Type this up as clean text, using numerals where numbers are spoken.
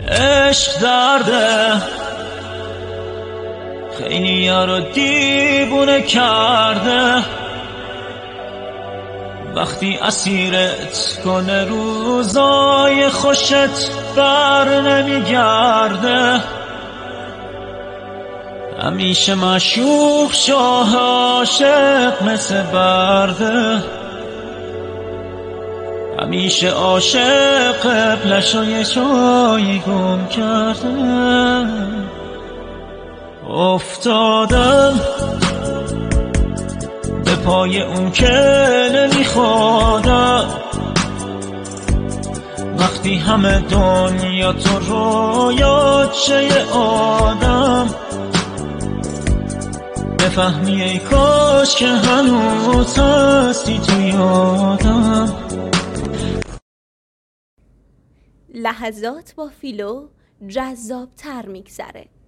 عشق درده، خیلی ها رو دیوونه کرده. وقتی اسیرت کنه روزای خوشت بر نمیگرده. همیشه معشوق شاه عاشق مثل برده. همیشه عاشق قبلشو یه جایی گم کرده. افتادم به پای اون که نمیخوادم. وقتی همه دنیا تو رویات شه یه آدم، بفهمی ای کاش که هنوز هستی تو یادم. لحظات با فیلو جذاب تر میگذره.